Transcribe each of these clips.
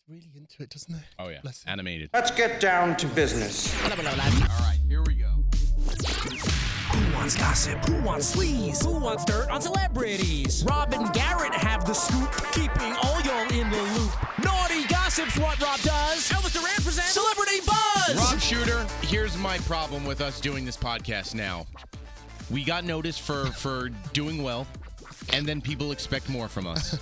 really into it, doesn't it? Oh, yeah. Bless him. Animated. Let's get down to business. All right, here we go. Who wants gossip? Who wants sleaze? Who wants dirt on celebrities? Rob and Garrett have the scoop, keeping all y'all in the loop. Naughty gossip's what Rob does. Elvis Duran presents Celebrity Buzz. Rob Shooter, here's my problem with us doing this podcast now. We got noticed for doing well, and then people expect more from us.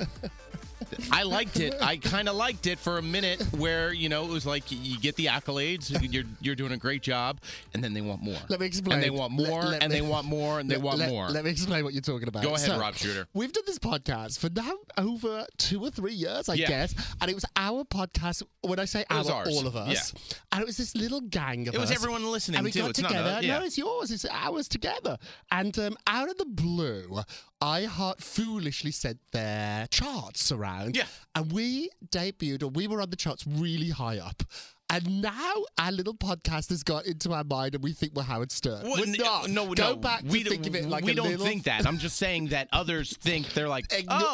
I liked it. I kind of liked it for a minute where, you know, it was like you get the accolades, you're doing a great job, and then they want more. Let me explain. And they want more, and they want more, and they want more. Let me explain what you're talking about. Go ahead, Rob Shooter. We've done this podcast for now over 2 or 3 years, I guess, and it was our podcast. When I say our, ours. all of us. Yeah. And it was this little gang of us. It was everyone listening, and we too. got It's together. not yeah. No, it's yours. It's ours together. And out of the blue, iHeart foolishly sent their charts around. Yeah. And we debuted, or we were on the charts really high up. And now our little podcast has got into our mind and we think we're Howard Stern. Well, we're not. No, Go back to we think of it like we a don't little... think that. I'm just saying that others think they're like,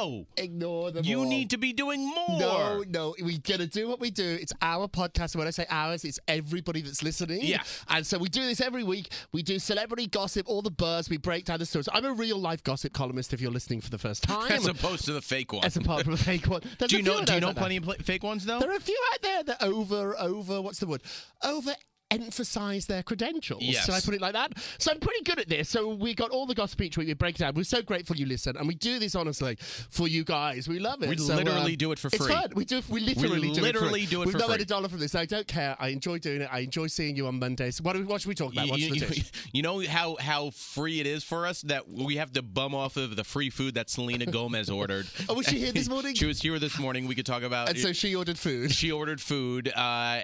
Ignore them you all. need to be doing more. No, we're going to do what we do. It's our podcast. And when I say ours, it's everybody that's listening. Yeah. And so we do this every week. We do celebrity gossip, all the buzz. We break down the stories. I'm a real life gossip columnist if you're listening for the first time. As opposed to the fake one. As apart from a fake one. Do you know plenty of fake ones, though? There are a few out there that what's the word? Over-emphasize their credentials. Yes. Should I put it like that? So I'm pretty good at this. So we got all the gossip each week. We break it down. We're so grateful you listen. And we do this, honestly, for you guys. We love it. We literally do it for free. It's fun. We literally do it for free. We've not made $1 from this. I don't care. I enjoy doing it. I enjoy seeing you on Mondays. What should we talk about? What's the dish? You know how free it is for us that we have to bum off of the free food that Selena Gomez ordered. Oh, was she here this morning? She was here this morning. We could talk about and so she ordered food. She ordered food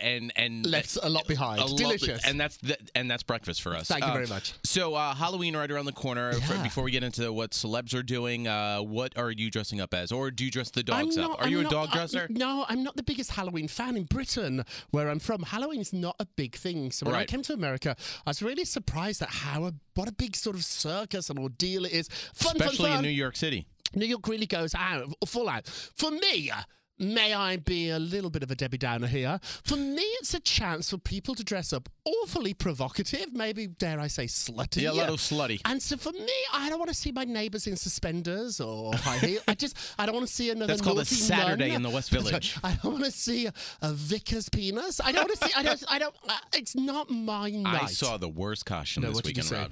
and left a lot behind. Delicious. And that's breakfast for us. Thank you very much. So Halloween right around the corner. Yeah. Before we get into what celebs are doing, what are you dressing up as? Or do you dress the dogs up? Are you a dog dresser? No, I'm not the biggest Halloween fan. In Britain, where I'm from, Halloween is not a big thing. So when I came to America, I was really surprised at what a big sort of circus and ordeal it is. Especially fun. in New York City. New York really goes out, full out. For me, may I be a little bit of a Debbie Downer here? For me, it's a chance for people to dress up awfully provocative, maybe, dare I say, slutty. Yeah, a little slutty. And so for me, I don't want to see my neighbours in suspenders or high heels. I don't want to see another That's called a naughty Saturday nun. in the West Village. I don't want to see a vicar's penis. I don't want to see, it's not my night. I saw the worst costume this weekend, Rob.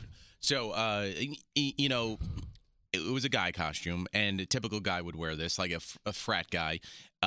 So, you know, it was a guy costume, and a typical guy would wear this, like a frat guy.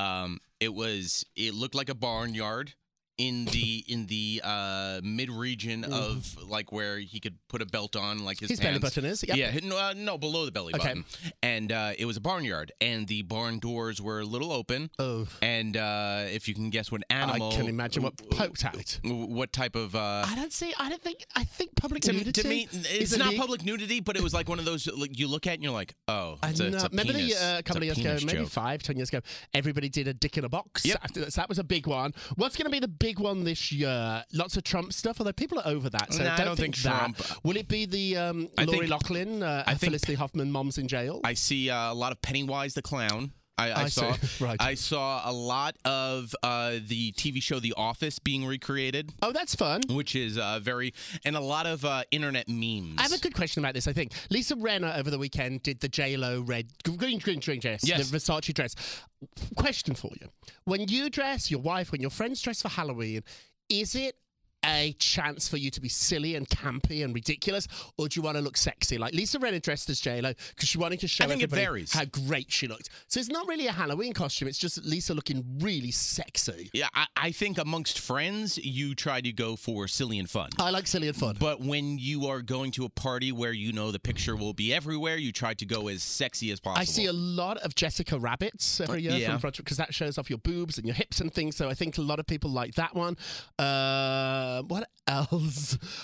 It looked like a barnyard in the mid region of like where he could put a belt on, like his belly button is. Yep. Yeah, no, below the belly button. And it was a barnyard, and the barn doors were a little open. Oh. And if you can guess what animal, I can imagine what poked out. What type of? I think public nudity. To me, it's not public nudity, but it was like one of those. Like, you look at it and you're like, oh, it's a remember penis. a couple of years ago, maybe 5-10 years ago, everybody did a dick in a box. Yep. So that was a big one. What's going to be the big one this year? Lots of Trump stuff, although people are over that. So I don't think that. Trump. Will it be the Lori Loughlin, Felicity Huffman mom's in jail? I see a lot of Pennywise the Clown. I saw. Right. I saw a lot of the TV show The Office being recreated. Oh, that's fun. Which is and a lot of internet memes. I have a good question about this, I think. Lisa Rinna over the weekend did the J-Lo green dress, yes. the Versace dress. Question for you. When you dress, your wife, when your friends dress for Halloween, is it a chance for you to be silly and campy and ridiculous, or do you want to look sexy? Like Lisa Rinna dressed as J-Lo because she wanted to show everybody how great she looked. So it's not really a Halloween costume. It's just Lisa looking really sexy. Yeah, I think amongst friends, you try to go for silly and fun. I like silly and fun. But when you are going to a party where you know the picture will be everywhere, you try to go as sexy as possible. I see a lot of Jessica Rabbits every year because that shows off your boobs and your hips and things. So I think a lot of people like that one. What else? I don't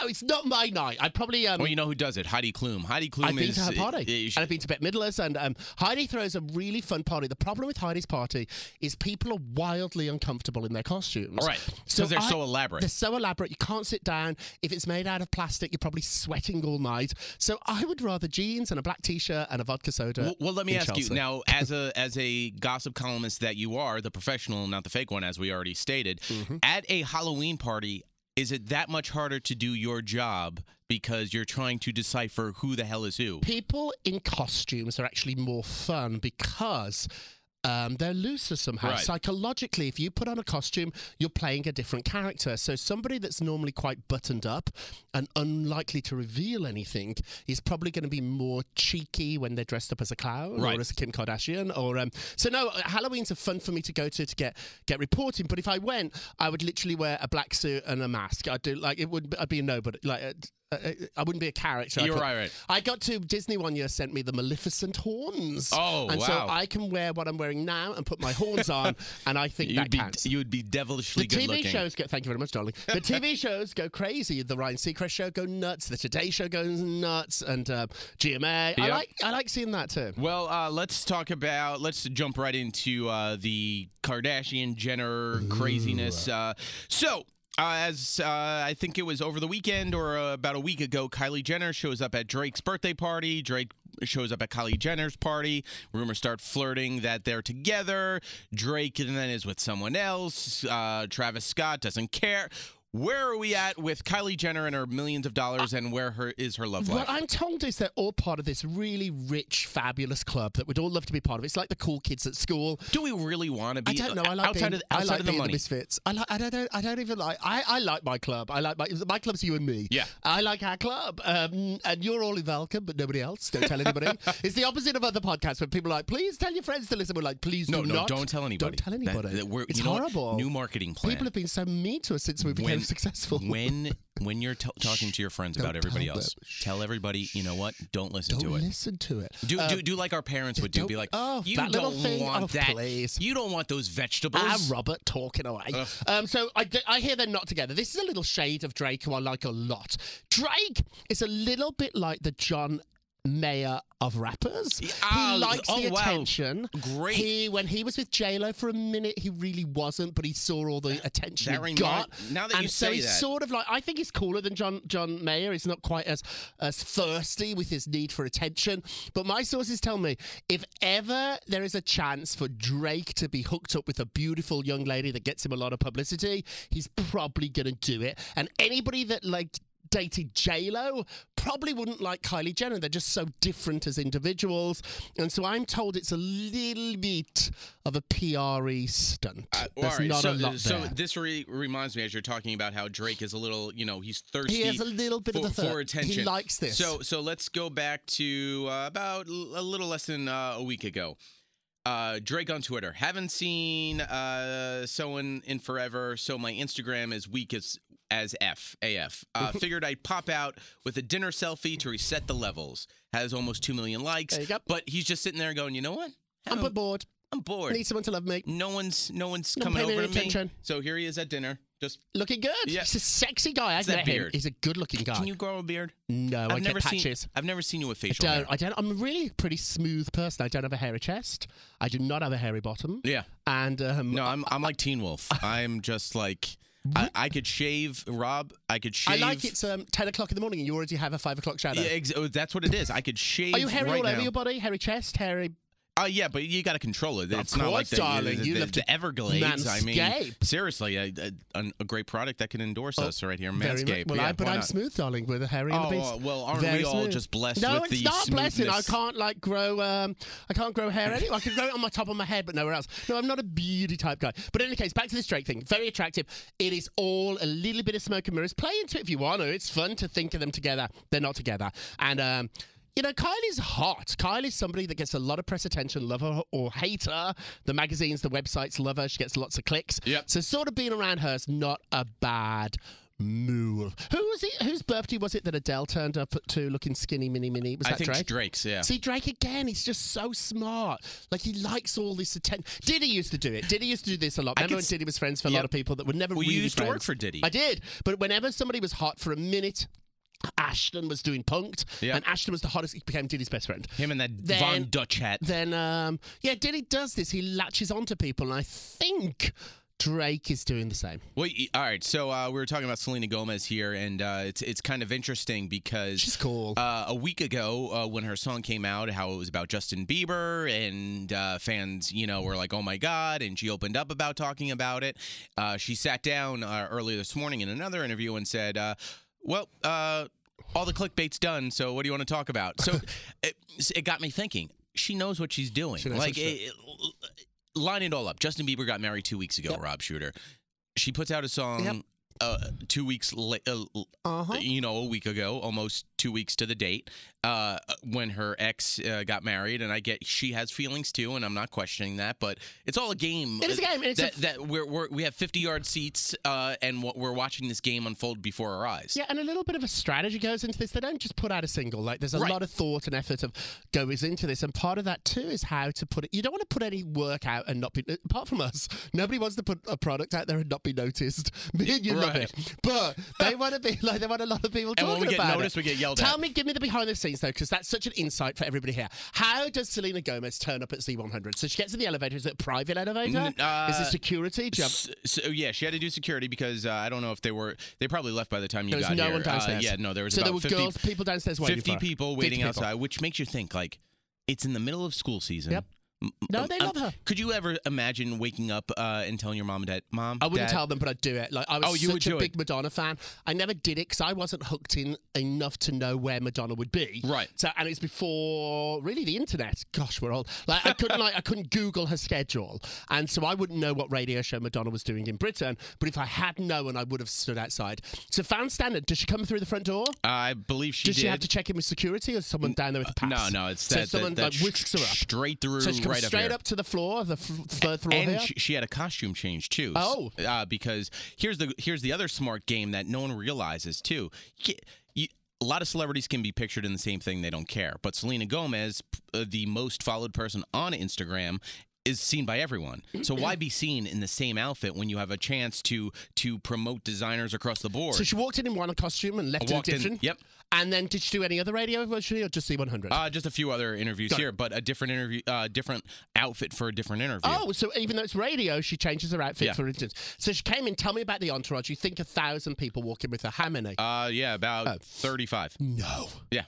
it's not my night. I probably well, you know who does it? Heidi Klum. Heidi Klum I've been to her party. And I've been to Bette Midler's, and Heidi throws a really fun party. The problem with Heidi's party is people are wildly uncomfortable in their costumes. All right, because they're so elaborate. They're so elaborate. You can't sit down. If it's made out of plastic, you're probably sweating all night. So I would rather jeans and a black t-shirt and a vodka soda. Well, let me ask Chelsea. you now, as a gossip columnist that you are, the professional, not the fake one, as we already stated, at a Halloween party, is it that much harder to do your job because you're trying to decipher who the hell is who? People in costumes are actually more fun because they're looser somehow. Right. Psychologically, if you put on a costume, you're playing a different character. So somebody that's normally quite buttoned up and unlikely to reveal anything is probably going to be more cheeky when they're dressed up as a clown or as a Kim Kardashian. Or so no, Halloween's a fun for me to go to get reporting. But if I went, I would literally wear a black suit and a mask. I'd be a nobody. I wouldn't be a character. You're right. I got to Disney one year, sent me the Maleficent horns. Oh, and wow. so I can wear what I'm wearing now and put my horns on, and I think that counts. You would be devilishly good looking. The TV shows go. Thank you very much, darling. The TV shows go crazy. The Ryan Seacrest show go nuts. The Today Show goes nuts, and GMA. Yep. I like seeing that too. Well, let's jump right into the Kardashian Jenner craziness. As I think it was over the weekend or about a week ago, Kylie Jenner shows up at Drake's birthday party. Drake shows up at Kylie Jenner's party. Rumors start flirting that they're together. Drake then is with someone else. Travis Scott doesn't care. Where are we at with Kylie Jenner and her millions of dollars, and where is her love life? What I'm told is they're all part of this really rich, fabulous club that we'd all love to be part of. It's like the cool kids at school. Do we really want to be? I don't know. I like outside being, of the money. The misfits. I don't even like. I like my club. I like my club's you and me. Yeah. I like our club. And you're all welcome, but nobody else. Don't tell anybody. It's the opposite of other podcasts where people are like, please tell your friends to listen. We're like, please do not. No, don't tell anybody. Don't tell anybody. It's horrible. New marketing plan. People have been so mean to us since we became successful. When you're talking to your friends about everybody else, tell everybody, you know what? Don't listen to it. Don't listen to it. Do like our parents would do. Be like, you that don't want that. Please. You don't want those vegetables. Robert talking away. So I hear they're not together. This is a little shade of Drake, who I like a lot. Drake is a little bit like the John Mayer of rappers. He likes the attention. Great. When he was with J-Lo for a minute, he really wasn't, but he saw all the attention he got. Now that you say that. And so he's sort of like, I think he's cooler than John Mayer. He's not quite as thirsty with his need for attention. But my sources tell me, if ever there is a chance for Drake to be hooked up with a beautiful young lady that gets him a lot of publicity, he's probably going to do it. And anybody that dated J-Lo probably wouldn't like Kylie Jenner. They're just so different as individuals. And so I'm told it's a little bit of a PRE stunt. There's not a lot there. So this reminds me, as you're talking about how Drake is a little, he's thirsty. He has a little bit of the thirst. For attention. He likes this. So let's go back to about a little less than a week ago. Drake on Twitter. Haven't seen someone in forever, so my Instagram is weak as AF. Figured I'd pop out with a dinner selfie to reset the levels. Has almost 2 million likes. There you go. But he's just sitting there going, you know what? I'm bored. I'm bored. I need someone to love me. No one's coming over to me. So here he is at dinner. Just looking good. Yeah. He's a sexy guy. I've met him. He's a good-looking guy. Can you grow a beard? No, I get patches. I've never seen you with facial hair. I don't. I'm a really pretty smooth person. I don't have a hairy chest. I do not have a hairy bottom. Yeah. And no, I'm like Teen Wolf. I'm just like. I could shave, Rob. I could shave. I like it's 10 o'clock in the morning and you already have a 5 o'clock shadow. Yeah, that's what it is. I could shave. Are you hairy right all over now. Your body? Hairy chest, hairy. Yeah, but you got to control it. It's not like darling. the Everglades. Manscape. I mean, seriously, a great product that can endorse us right here, Manscaped. Well, but I'm smooth, darling, with a hairy on the base. Well, aren't we all just blessed with the smoothness? No, it's not blessing. I can't grow. I can't grow hair anyway. I can grow it on my top of my head, but nowhere else. No, I'm not a beauty type guy. But in any case, back to this Drake thing. Very attractive. It is all a little bit of smoke and mirrors. Play into it if you want to. It's fun to think of them together. They're not together. And Kylie's hot. Kylie's somebody that gets a lot of press attention, love her or hate her. The magazines, the websites love her. She gets lots of clicks. Yep. So sort of being around her is not a bad move. Who was it? Whose birthday was it that Adele turned up to looking skinny, mini? Was that I think Drake? Drake's, yeah. See, Drake again, he's just so smart. Like, he likes all this attention. Diddy used to do it. Diddy used to do this a lot. Remember when Diddy was friends with a lot of people that were never really you used friends? to work for Diddy. I did. But whenever somebody was hot for a minute, Ashton was doing Punk'd, and Ashton was the hottest. He became Diddy's best friend. Him and that Von Dutch hat. Then, Diddy does this. He latches onto people, and I think Drake is doing the same. Well, all right. So we were talking about Selena Gomez here, and it's kind of interesting because she's cool. A week ago, when her song came out, how it was about Justin Bieber, and fans, were like, "Oh my God!" And she opened up about talking about it. She sat down earlier this morning in another interview and said, "Well, all the clickbait's done. So what do you want to talk about?" So it got me thinking. She knows what she's doing. Line it all up. Justin Bieber got married 2 weeks ago, Rob Shooter. She puts out a song 2 weeks a week ago, almost 2 weeks to the date, when her ex got married. And I get she has feelings too, and I'm not questioning that, but it's all a game. It is a game. We have 50-yard seats, and we're watching this game unfold before our eyes. Yeah, and a little bit of a strategy goes into this. They don't just put out a single. Like, there's a lot of thought and effort goes into this, and part of that too is how to put it. You don't want to put any work out and not be. Apart from us, nobody wants to put a product out there and not be noticed. Me and you love it, but they want to be like, they want a lot of people talking about it. And when we get noticed, we get yelled at. Give me the behind the scenes though, because that's such an insight for everybody here. How does Selena Gomez turn up at Z100? So she gets in the elevator. Is it a private elevator? Is it security? She had to do security because I don't know if they probably left by the time you got here. There was no one downstairs. There was so about there were people downstairs waiting 50 people waiting outside, which makes you think, like, it's in the middle of school season. Yep. No, they love her. Could you ever imagine waking up and telling your mom and dad, "Mom, I wouldn't Dad, tell them, but I'd do it. Like, I was such a big Madonna fan. I never did it because I wasn't hooked in enough to know where Madonna would be. Right. So, and it's before really the internet. Gosh, we're old. Like, I couldn't Google her schedule, and so I wouldn't know what radio show Madonna was doing in Britain. But if I had known, I would have stood outside. So, found standard. Does she come through the front door? I believe she did. Does she have to check in with security, or someone down there with a pass? No, it's so someone whisks her up straight through. So she comes straight up to the floor, the third floor and here? she had a costume change too. Oh, because here's the other smart game that no one realizes too. A lot of celebrities can be pictured in the same thing, they don't care. But Selena Gomez, the most followed person on Instagram, is seen by everyone. So why be seen in the same outfit when you have a chance to promote designers across the board? So she walked in one costume and left in a different. Yep. And then did she do any other radio virtually or just Z100? Just a few other interviews here, but a different interview, different outfit for a different interview. Oh, so even though it's radio, she changes her outfit, for instance. So she came in. Tell me about the entourage. You think 1,000 people walking with her? How many? About 35. No. Yeah.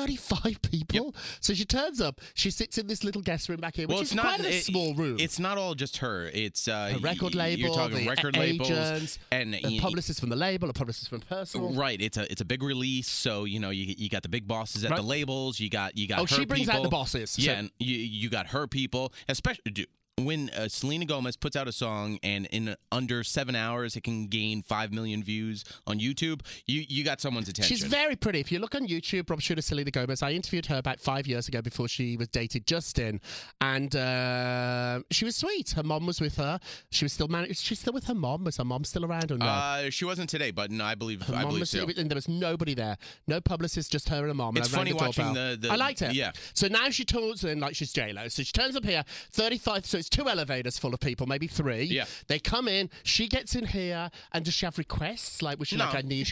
35 people? Yep. So she turns up, she sits in this little guest room back here, which is quite a small room. It's not all just her. It's a record label, you're talking the record agents, labels, and a publicist from the label, a publicist from Personal. Right. It's a big release, so you got the big bosses at the labels. You got her she brings people. Out the bosses. Yeah, and you got her people, especially. When Selena Gomez puts out a song and in under 7 hours it can gain 5 million views on YouTube, you got someone's attention. She's very pretty. If you look on YouTube, Rob Shooter, Selena Gomez, I interviewed her about 5 years ago before she was dated Justin, and she was sweet. Her mom was with her. She was still married. Is she still with her mom? Was her mom still around or no? She wasn't today, but no, I believe so. And there was nobody there. No publicist, just her and her mom. It's funny watching the I liked her. Yeah. So now she turns in like she's J-Lo. So she turns up here, 35, so it's 2 elevators full of people, maybe 3. Yeah. They come in, she gets in here, and does she have requests? Like, was she like, I need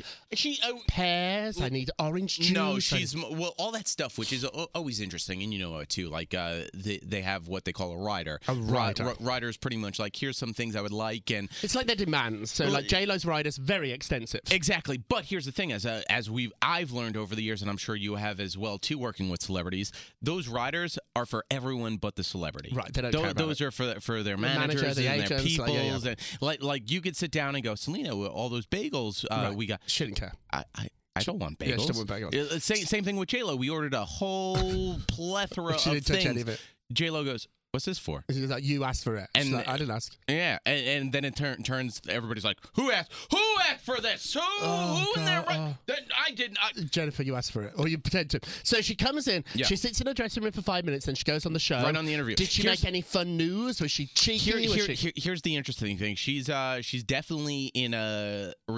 pears, I need orange juice? No, she's, all that stuff, which is always interesting, and you know it too. Like, they have what they call a rider. A rider. Rider is pretty much like, here's some things I would like, and it's like their demands. So, like, J-Lo's rider's very extensive. Exactly. But here's the thing, I've learned over the years, and I'm sure you have as well too, working with celebrities, those riders are for everyone but the celebrity. Right. They don't care about those it. are for their managers the and agents, their peoples, and like you could sit down and go, Selena, all those bagels we got. She didn't care. I don't want bagels. Yeah, she don't want bagels. Same thing with J-Lo. We ordered a whole plethora she of didn't touch things. any of it. J-Lo goes, what's this for? She's like, you asked for it. And like, I didn't ask. Yeah, and then it turns. Everybody's like, who asked for this? Who in there? I didn't. Jennifer, you asked for it, or you pretend to. So she comes in. Yeah. She sits in her dressing room for 5 minutes, and she goes on the show. Right on the interview. Did she make any fun news? Was she cheeky? Here's the interesting thing. She's definitely in a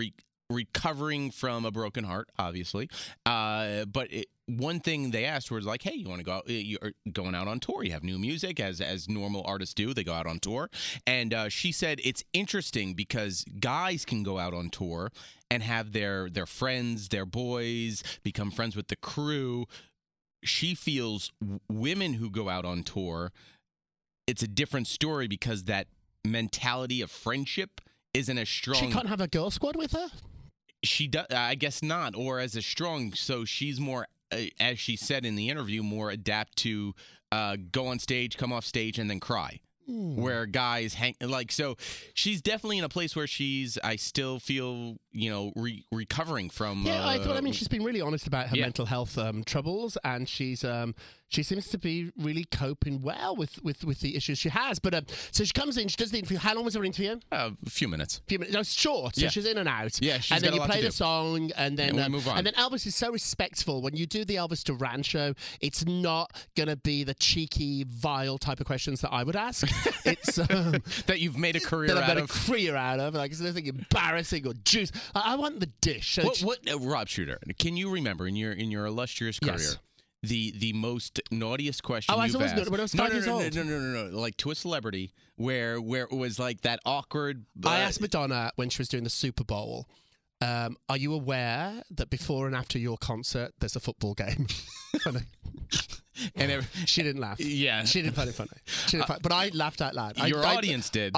recovering from a broken heart, obviously. But one thing they asked was like, hey, you want to go out? You're going out on tour. You have new music, as normal artists do. They go out on tour. And she said it's interesting because guys can go out on tour and have their friends, their boys, become friends with the crew. She feels women who go out on tour, it's a different story because that mentality of friendship isn't as strong. She can't have a girl squad with her? She does, I guess not, or as a strong. So she's more, as she said in the interview, more adapt to go on stage, come off stage, and then cry. Where guys hang so she's definitely in a place where I still feel recovering from. Yeah, I mean she's been really honest about her mental health troubles, and she seems to be really coping well with the issues she has. But so she comes in, she does the interview. How long was her interview? A few minutes. No, it's short. So she's in and out. Yeah, she's and then got a you lot play to the do. song, and then we move on. And then Elvis is so respectful. When you do the Elvis Duran show, it's not gonna be the cheeky, vile type of questions that I would ask. It's that you've made a career that I've out made of. a career out of. Like, it's nothing embarrassing or juice. I want the dish. So What Rob Shooter? Can you remember in your illustrious career? Yes. The most naughtiest question I was you've always asked? when I was 5 years old. No. Like to a celebrity where it was like that awkward. I asked Madonna when she was doing the Super Bowl, are you aware that before and after your concert there's a football game? Funny. And she didn't laugh. Yeah. She didn't find it funny. She didn't but I laughed out loud. Your audience did.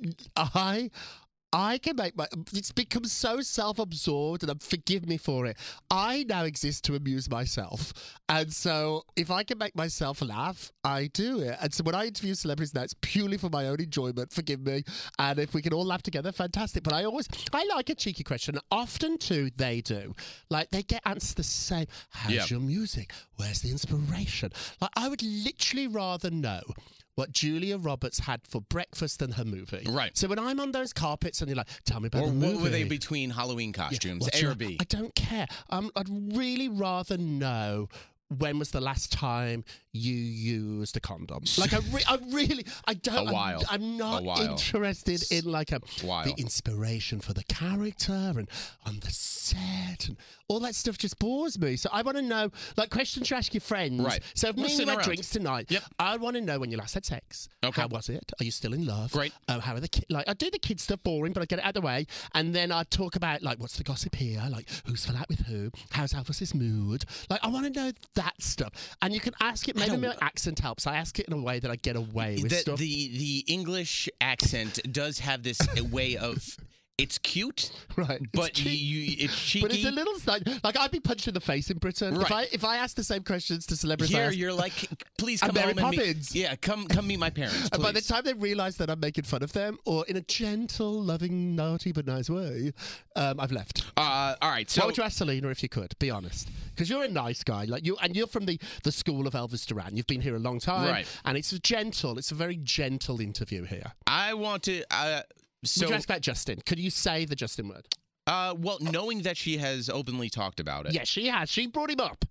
I can make it's become so self-absorbed, and forgive me for it. I now exist to amuse myself. And so if I can make myself laugh, I do it. And so when I interview celebrities now, it's purely for my own enjoyment, forgive me. And if we can all laugh together, fantastic. But I like a cheeky question. Often too, they do. Like they get answered the same. How's your music? Where's the inspiration? Like I would literally rather know what Julia Roberts had for breakfast than her movie. Right. So when I'm on those carpets and you're like, tell me about the movie. Or what were they between Halloween costumes? A or B? I don't care. I'd really rather know when was the last time you used a condom. Like I don't. A while. I'm not interested in like the inspiration for the character and on the set and all that stuff just bores me. So I want to know, like questions you ask your friends. Right. So if me and you had drinks tonight, yep. I want to know when you last had sex. Okay. How was it? Are you still in love? Great. How are the kids? Like I do the kids stuff boring, but I get it out of the way, and then I talk about like what's the gossip here, like who's fell out with who, how's Elvis's mood. Like I want to know that stuff, and you can ask it. Maybe my accent helps. I ask it in a way that I get away with stuff. The English accent does have this way of. It's cute, right? But it's cheeky. But it's a little like I'd be punched in the face in Britain if I asked the same questions to celebrities. Here you're like, please come home and meet. Yeah, come meet my parents. And by the time they realise that I'm making fun of them, or in a gentle, loving, naughty but nice way, I've left. All right. So what would you ask Selena if you could? Be honest, because you're a nice guy, like you, and you're from the school of Elvis Duran. You've been here a long time, right? And it's gentle. It's a very gentle interview here. I want to. Would you ask about Justin? Could you say the Justin word? Well, knowing that she has openly talked about it. Yes, she has. She brought him up.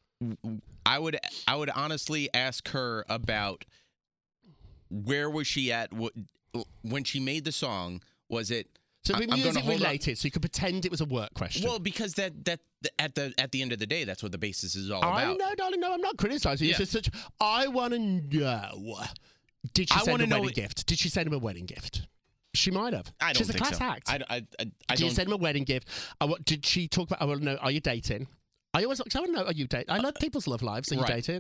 I would honestly ask her about where was she at when she made the song. Was it? So the music related, so you could pretend it was a work question. Well, because that at the end of the day, that's what the basis is all about. I know, darling. No, I'm not criticizing. Yeah. It's just I want to know. Did she send him a wedding gift? Did she send him a wedding gift? She might have. I don't She's think a class so. act. I did you send him a wedding gift? Did she talk about? I want to know. Are you dating? I want to know. Are you dating? I love people's love lives. Are you dating?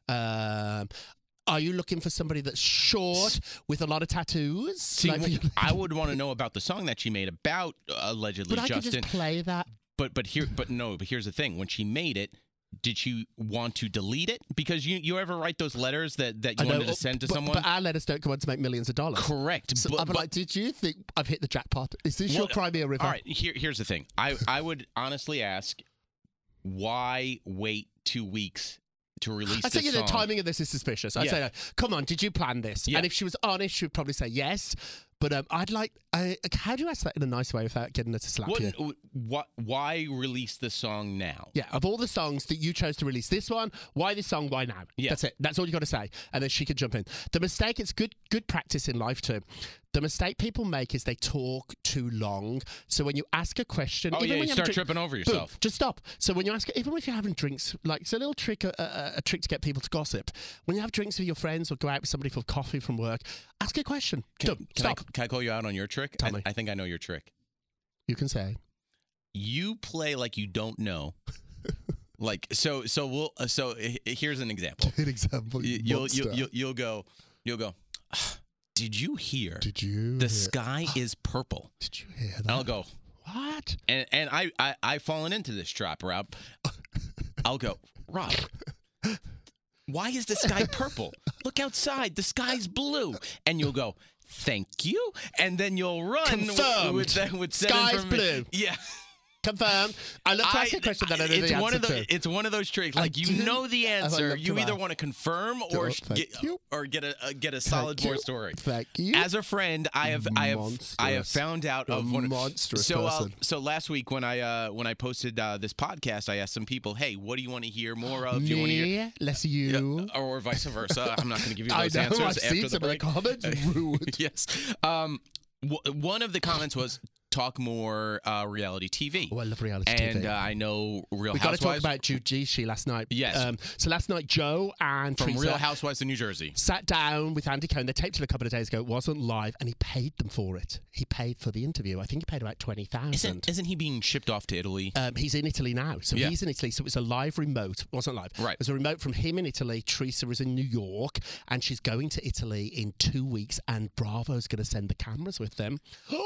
Are you looking for somebody that's short with a lot of tattoos? See, I would want to know about the song that she made about allegedly Justin. But I could just play that. But here's the thing. When she made it, did she want to delete it? Because you ever write those letters that you wanted to send to someone? But our letters don't go on to make millions of dollars. Correct. So I'm like, did you think I've hit the jackpot? Is this your Crimea River? All right, here's the thing. I would honestly ask, why wait 2 weeks to release this song? I think the timing of this is suspicious. I'd say, come on, did you plan this? Yeah. And if she was honest, she would probably say yes. But I'd like, how do you ask that in a nice way without getting her to slap you? Why release the song now? Yeah, of all the songs that you chose to release this one, why this song, why now? Yeah. That's it. That's all you got to say. And then she can jump in. The mistake, it's good practice in life too, The mistake people make is they talk too long. So when you ask a question, even when you start tripping over yourself. Boom, just stop. So when you ask, even if you're having drinks, like it's a little trick, a trick to get people to gossip. When you have drinks with your friends or go out with somebody for coffee from work, ask a question. Stop. Can I call you out on your trick? Tell me. I think I know your trick. You can say. You play like you don't know. Like so here's an example. An example. You'll go. Did you hear? The sky is purple. Did you hear that? I'll go. What? And I've fallen into this trap, Rob. I'll go, Rob. Why is the sky purple? Look outside. The sky's blue. And you'll go, thank you. And then you'll run Confirmed. with sky's blue. Yeah. Confirmed. I love to ask a question that I know the answer to. It's one of those tricks. Like you know the answer. You either want to confirm or get a solid more story. Thank you. As a friend, I have found out of one monstrous person. So last week when I posted this podcast, I asked some people, hey, what do you want to hear more of? Do you want to hear less you, or vice versa? I'm not going to give you those I know, answers I've after seen the some break. of the comments. Rude. Yes. One of the comments was, talk more reality TV. Oh, I love reality TV. And I know Real Housewives. We got to talk about Judici last night. Yes. So last night, Joe and from Teresa Real Housewives of New Jersey sat down with Andy Cohen. They taped it a couple of days ago. It wasn't live, and he paid them for it. He paid for the interview. I think he paid about $20,000. Isn't he being shipped off to Italy? He's in Italy now. So Yeah. he's in Italy. So it was a live remote. It wasn't live. Right. It was a remote from him in Italy. Teresa was in New York, and she's going to Italy in 2 weeks, and Bravo's going to send the cameras with them.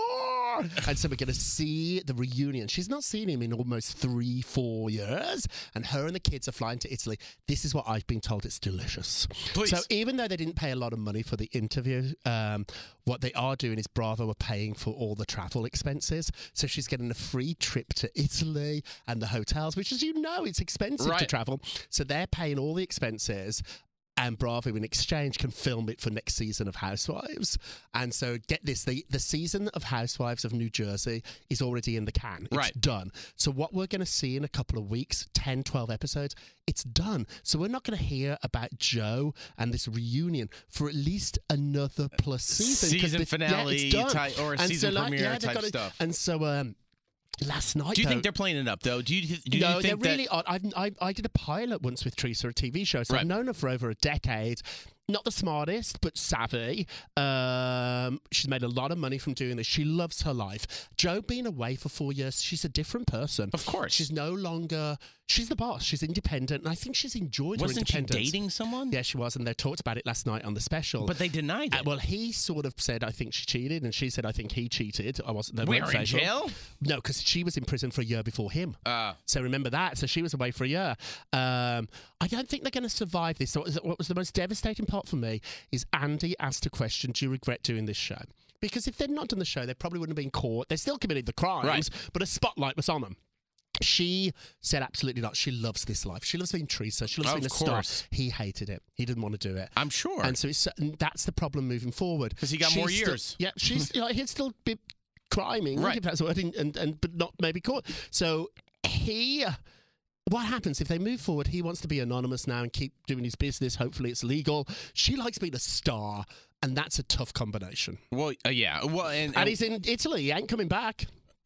And so we're going to see the reunion. She's not seen him in almost 3-4 years, and her and the kids are flying to Italy. This is what I've been told. It's delicious. Please. So even though they didn't pay a lot of money for the interview, what they are doing is Bravo are paying for all the travel expenses. So she's getting a free trip to Italy and the hotels, which, as you know, it's expensive to travel. So they're paying all the expenses. And Bravo, in exchange, can film it for next season of Housewives. And so, get this, the season of Housewives of New Jersey is already in the can. It's done. So what we're going to see in a couple of weeks, 10, 12 episodes, it's done. So we're not going to hear about Joe and this reunion for at least another plus season. Season finale type, or season premiere type stuff. And so... last night, do you think they're playing it up, though? Do you think they're really odd. I did a pilot once with Teresa, a TV show, so I've known her for over a decade. Not the smartest, but savvy. She's made a lot of money from doing this. She loves her life. Joe being away for 4 years, she's a different person. Of course. She's no longer... She's the boss. She's independent, and I think she's enjoyed her independence. Wasn't she dating someone? Yeah, she was, and they talked about it last night on the special. But they denied it. Well, he sort of said, I think she cheated, and she said, I think he cheated. I wasn't. We're in jail? No, because she was in prison for a year before him. So remember that. So she was away for a year. I don't think they're going to survive this. So what was the most devastating part for me is Andy asked a question, do you regret doing this show? Because if they'd not done the show, they probably wouldn't have been caught. They still committed the crimes, but a spotlight was on them. She said absolutely not. She loves this life. She loves being Teresa. She loves being a star. He hated it. He didn't want to do it. I'm sure. And so that's the problem moving forward. Because he got more years. She's he'd still be criming, if that's the word, but not maybe caught. So what happens if they move forward? He wants to be anonymous now and keep doing his business. Hopefully it's legal. She likes being a star, and that's a tough combination. Well, yeah. Well, and he's in Italy. He ain't coming back.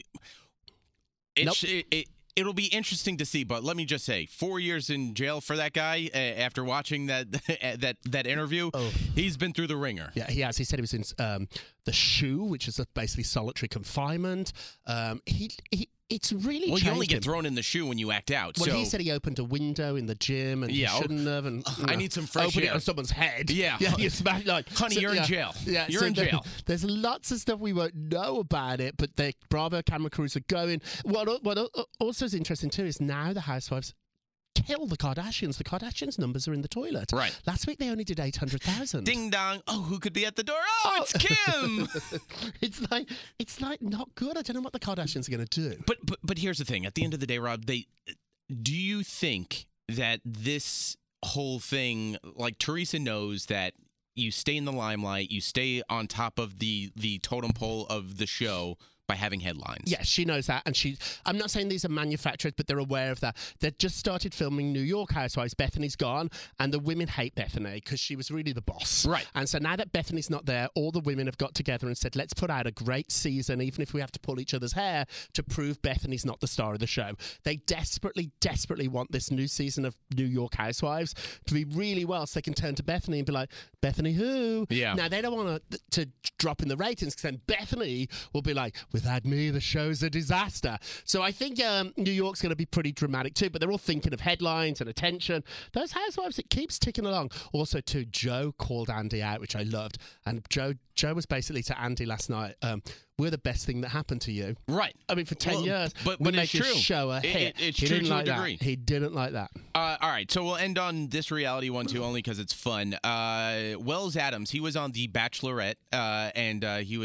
It'll be interesting to see, but let me just say, 4 years in jail for that guy after watching that interview. He's been through the ringer. Yeah, he has. He said he was in the SHU, which is basically solitary confinement. It's really you only get thrown in the SHU when you act out. Well, he said he opened a window in the gym and he shouldn't have. And I need some fresh air. It on someone's head. Yeah, you smash like, honey, you're in jail. Yeah, you're in jail. There's lots of stuff we won't know about it, but the Bravo camera crews are going. What also is interesting too is now the Housewives kill the Kardashians. The Kardashians' numbers are in the toilet. Right. Last week they only did 800,000. Ding dong. Oh, who could be at the door? Oh, it's Kim. it's like not good. I don't know what the Kardashians are going to do. But here's the thing. At the end of the day, Rob, do you think that this whole thing, like Teresa knows that you stay in the limelight, you stay on top of the totem pole of the show by having headlines. Yes, she knows that, and I'm not saying these are manufacturers, but they're aware of that. They've just started filming New York Housewives. Bethany's gone, and the women hate Bethany because she was really the boss. Right. And so now that Bethany's not there, all the women have got together and said, let's put out a great season, even if we have to pull each other's hair, to prove Bethany's not the star of the show. They desperately, desperately want this new season of New York Housewives to be really well, so they can turn to Bethany and be like, Bethany who? Yeah. Now, they don't want to drop in the ratings, because then Bethany will be like, without me, the show's a disaster. So I think New York's going to be pretty dramatic too, but they're all thinking of headlines and attention. Those Housewives, it keeps ticking along. Also, too, Joe called Andy out, which I loved. And Joe was basically to Andy last night, we're the best thing that happened to you. Right. I mean, for 10 years, but we it's make true. this show a hit. It's he true didn't to like a degree. That. He didn't like that. All right, so we'll end on this reality one, too, only because it's fun. Wells Adams, he was on The Bachelorette, and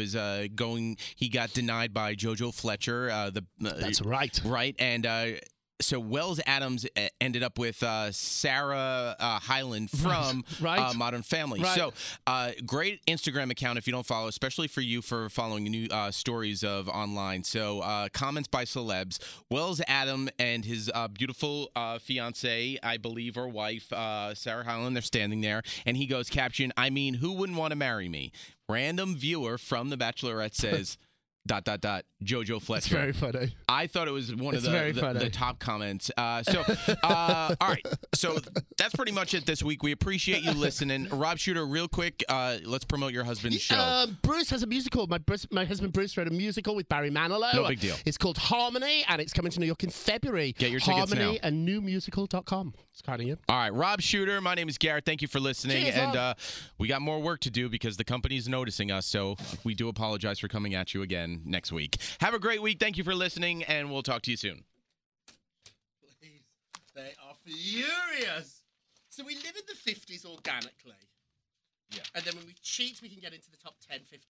he got denied by JoJo Fletcher. That's right. Right, and so Wells Adams ended up with Sarah Hyland from Modern Family. Right. So great Instagram account if you don't follow, especially for you for following new stories of online. So comments by celebs. Wells Adams and his beautiful fiance, I believe, or wife, Sarah Hyland, they're standing there. And he goes, caption, I mean, who wouldn't want to marry me? Random viewer from The Bachelorette says... ... JoJo Fletcher. It's very funny. I thought it was one of the top comments. All right. So that's pretty much it this week. We appreciate you listening. Rob Shooter, real quick, let's promote your husband's show. Bruce has a musical. My husband Bruce wrote a musical with Barry Manilow. No big deal. It's called Harmony, and it's coming to New York in February. Get your tickets Harmony now. and newmusical.com. It's kind of you. All right. Rob Shooter, my name is Garrett. Thank you for listening. Cheers, and we got more work to do because the company's noticing us, so we do apologize for coming at you again next week. Have a great week. Thank you for listening, and we'll talk to you soon. Please. They are furious. So we live in the 50s organically. Yeah. And then when we cheat, we can get into the top 10, 15.